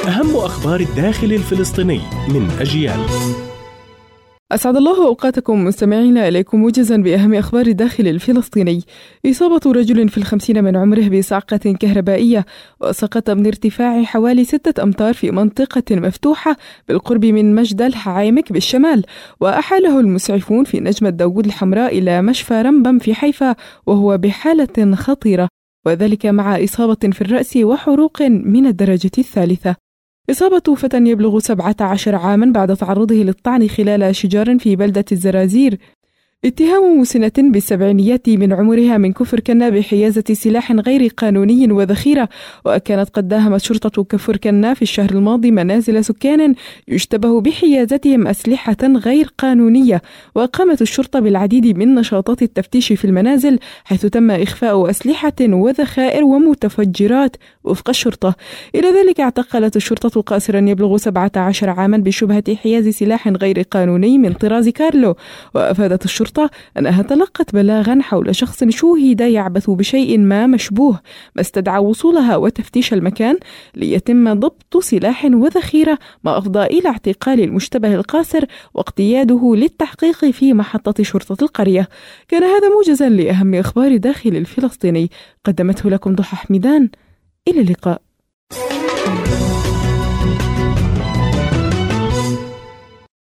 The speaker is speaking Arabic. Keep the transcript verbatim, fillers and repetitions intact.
أهم أخبار الداخل الفلسطيني من أجيال. أسعد الله أوقاتكم مستمعينا، إليكم موجزا بأهم أخبار الداخل الفلسطيني. إصابة رجل في الخمسين من عمره بصعقة كهربائية وسقط من ارتفاع حوالي ستة أمتار في منطقة مفتوحة بالقرب من مجدل حعيمك بالشمال، وأحاله المسعفون في نجمة داوود الحمراء إلى مشفى رمبم في حيفا وهو بحالة خطيرة، وذلك مع إصابة في الرأس وحروق من الدرجة الثالثة. إصابة فتى يبلغ سبعة عشر عاما بعد تعرضه للطعن خلال شجار في بلدة الزرازير. اتهام مسنة بالسبعينيات من عمرها من كفر كنا بحيازة سلاح غير قانوني وذخيرة، وكانت قد داهمت شرطة كفر كنا في الشهر الماضي منازل سكان يشتبه بحيازتهم أسلحة غير قانونية، وقامت الشرطة بالعديد من نشاطات التفتيش في المنازل، حيث تم إخفاء أسلحة وذخائر ومتفجرات وفق الشرطة. إلى ذلك اعتقلت الشرطة قاصرا يبلغ سبعة عشر عاما بشبهة حياز سلاح غير قانوني من طراز كارلو، وأفادت الشرطة أنها تلقت بلاغا حول شخص شوهد يعبث بشيء ما مشبوه، ما استدعى وصولها وتفتيش المكان ليتم ضبط سلاح وذخيرة، ما أفضى إلى اعتقال المشتبه القاصر واقتياده للتحقيق في محطة شرطة القرية. كان هذا موجزا لأهم أخبار داخل الفلسطيني، قدمته لكم ضحى حميدان. إلى اللقاء.